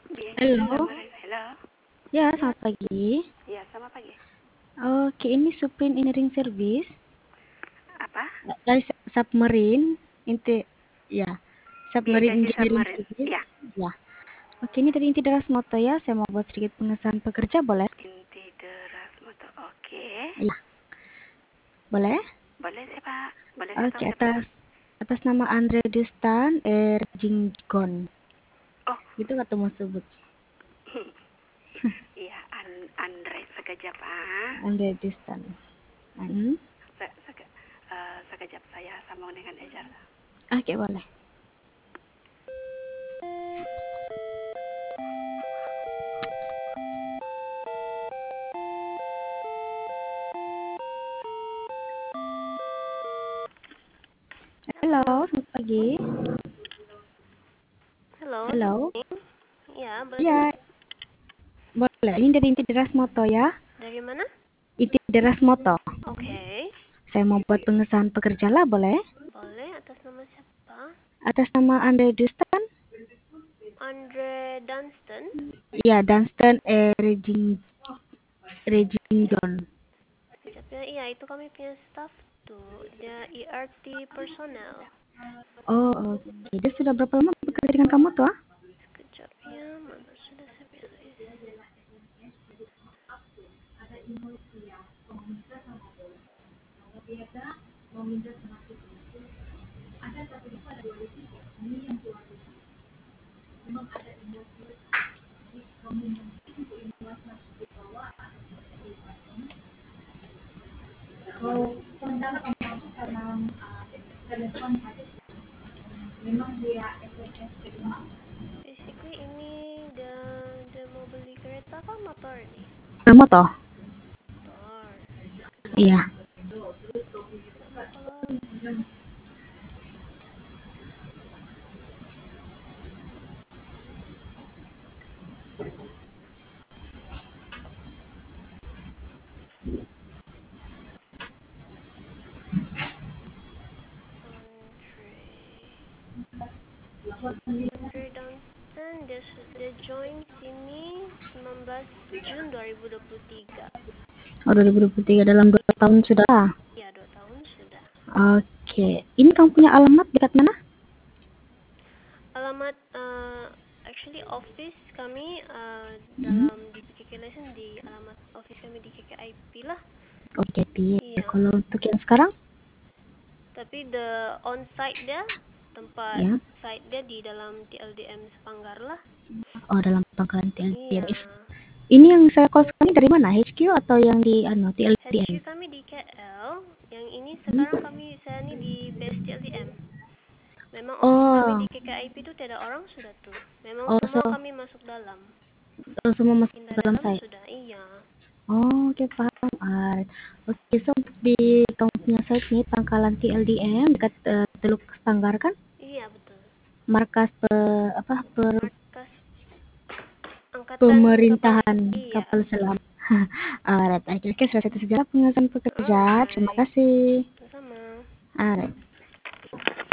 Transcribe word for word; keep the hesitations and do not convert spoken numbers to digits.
Bien, Halo, kemarin. Halo. ya selamat pagi. Iya, sama pagi. Oke, ini Supreme Engineering Service Apa? dari Sub- Submarine, inti, ya, Iya, Submarine Caci Engineering Submarine. Service, Iya. ya. Oke, ini dari Inti Deras Moto ya. Saya mau buat sedikit pengesahan pekerja, boleh? Inti deras motor. Oke. Ya, boleh. Boleh sih, Pak. Boleh saya tahu Oke, siapa? atas atas nama Andre Dustan Er Jinggon. Oh, Gitu atau mau sebut? iya, An Andre sekejap, Pak. Andre Dustan. Hmm. Se seke uh, sekejap saya sambung dengan Ejar. Oke, boleh. Halo, selamat pagi. Halo, Halo. ya boleh Ya, dengar. boleh. Ini dari Inti Deras Moto ya. Dari mana? Inti Deras Moto. Oke, okay. Saya mau buat pengesahan pekerja lah, boleh? Boleh. Atas nama siapa? Atas nama Andre Dustan? Andre Dunstan. Iya, Dunstan eh, Reging Regington. Sekejap ya. Iya, itu kami punya staff tuh. Dia E R T personel. Oh, oke. Okay. Dia sudah berapa lama bekerja dengan kamu tuh? Ah? Sekejap ya. Mana sudah saya pilih. Basically ini dia dia mau beli kereta apa motor nih? Kamu toh? Motor. Iya. Nama kalau Andre Andre Dunstan dia dia join sini sembilan belas Jun dua ribu dua puluh tiga. Oh, dua ribu dua puluh tiga dalam dua tahun sudah. Ya, dua tahun sudah. Oke. Okay. Ini kamu punya alamat dekat mana? Alamat uh, actually office kami uh, Hmm. dalam di P K K Lesson di alamat office kami di K K I P lah. Oke, okay. Iya. Kalau untuk yang sekarang? Tapi the on site dia tempat Ya. site dia di dalam T L D M Sepanggar lah. Oh, dalam pangkalan T L D M. Iya. Ini yang saya call sekarang dari mana? H Q atau yang di ano T L D M? H Q kami di K L. Yang ini sekarang kami saya ni di base T L D M. Memang office kami Oh. di K K I P tu tiada orang sudah tu. Memang Oh, semua so, kami masuk dalam. oh, semua masuk Pindah dalam dalam site. sudah. Iya. Oh, oke, okay, paham. Alright. Oke, okay, so untuk di kamu punya site nih pangkalan T L D M dekat uh, Teluk Sanggar kan? Iya, betul. Markas pe, apa per, Markas angkatan kapal. pemerintahan Iya. kapal selam. Alright, oke, okay, okay, sudah satu sejarah pengesahan pekerja. Terima Alright. kasih. Sama. Alright.